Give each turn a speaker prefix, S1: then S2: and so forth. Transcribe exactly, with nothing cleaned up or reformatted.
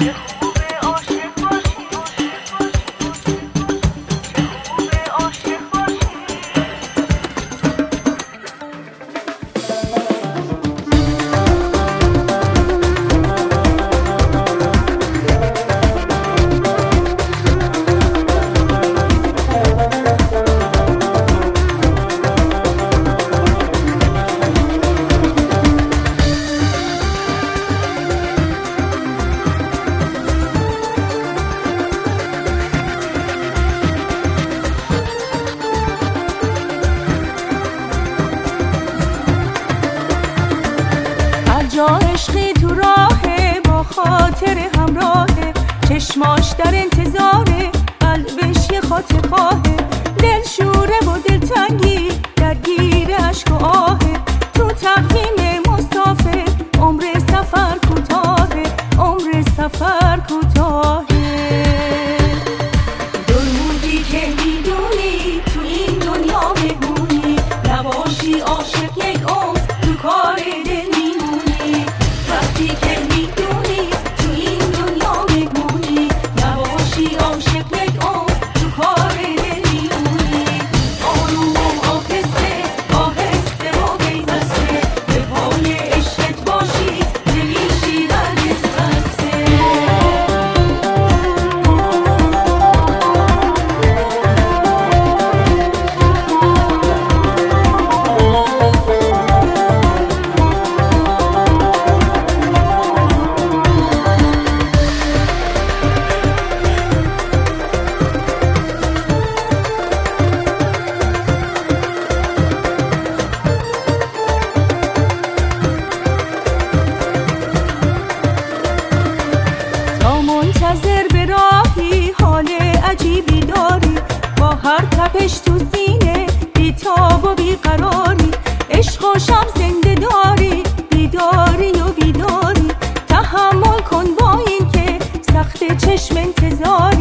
S1: جا عشقی تو راهه، با خاطر همراهه، چشماش در انتظاره، قلبش یه خاطر خواهه، دل شوره و دل تنگی درگیر عشق و آهه، تو تقویم مسافر عمر سفر کوتاهه، عمر سفر کوتاهه. دو روزی که میدونی تو این دنیا مهمونی، نباشی عاشق یک عمر تو کار دل میمونی. وقتی که میدونی تو این دنیا مهمونی، نباشی عاشق یک عمر تو کار دل میمونی. آروم و آهسته آهسته و پیوسته به پای عشقت باشی، نمیشی هرگز خسته. منتظر به راهی حال عجیبی داری، با هر تپش تو سینه بیتاب و بیقراری، عشق و شب زنده داری، بیداری و بیداری، تحمل کن با این که سخت چشم انتظاری.